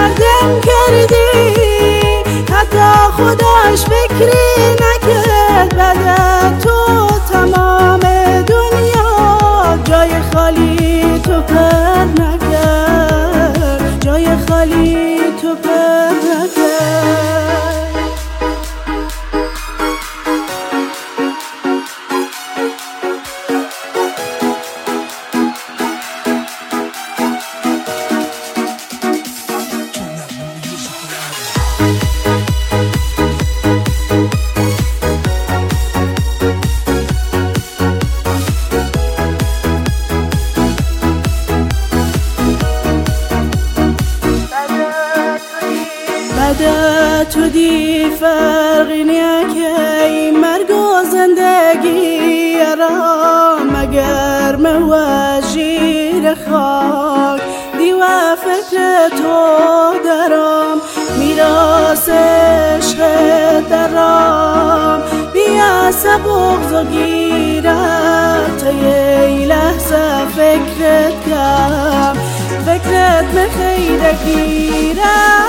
دردم کردی، حتی خودش فکری نکرد بعد از تو تمام دنیا جای خالی تو پر نکرد، جای خالی تو پر نکرد. بعد تو دی فرقی نیکی مرگ و زندگی را مگر موجیر خاک دی و فکر تو درام میراث عشق درام بیا سبغ و گیرد تا یه لحظه فکرت کم فکرت مخیره گیرد